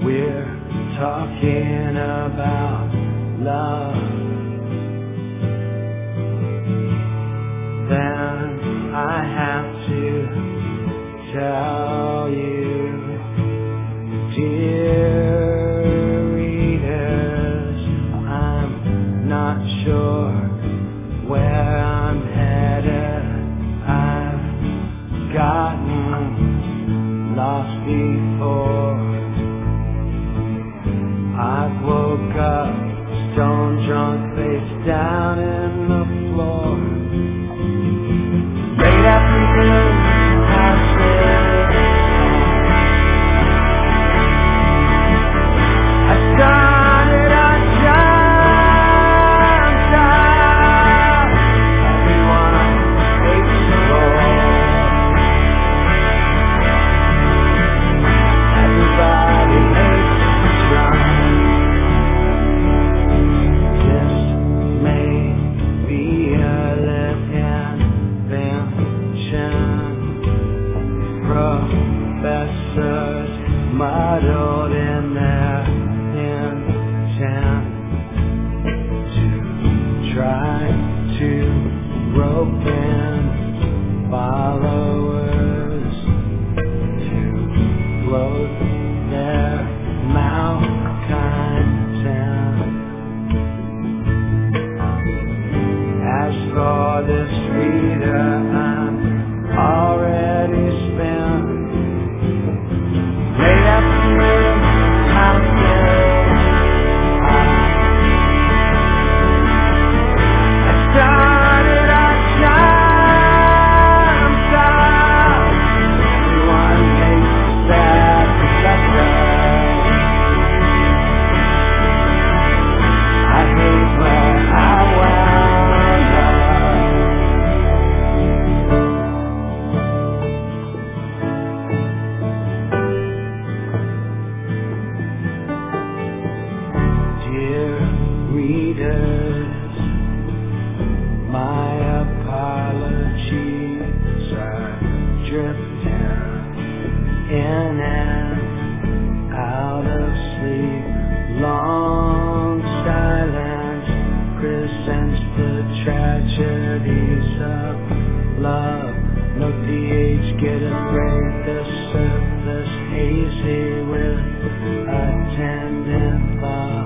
We're talking about love. Then I have to tell you, dear readers, I'm not sure where I'm headed. I've gotten lost before. I woke up stone drunk, face down in the floor. Late afternoon, I started a jump start. Everyone hates the Lord. Everybody hates to try. This may be a live invention. Professors muddled in their intent to try to rope in followers to float their malcontent. As for this reader, I'm already spent. Late afternoon, I started a jump start. Everyone hates that professor. I hate where I wound Dear readers, my apologies. are drifting in and out of sleep. Long silence presents the tragedies of love. Note the age, get a break, the surface hazy with attendant thought.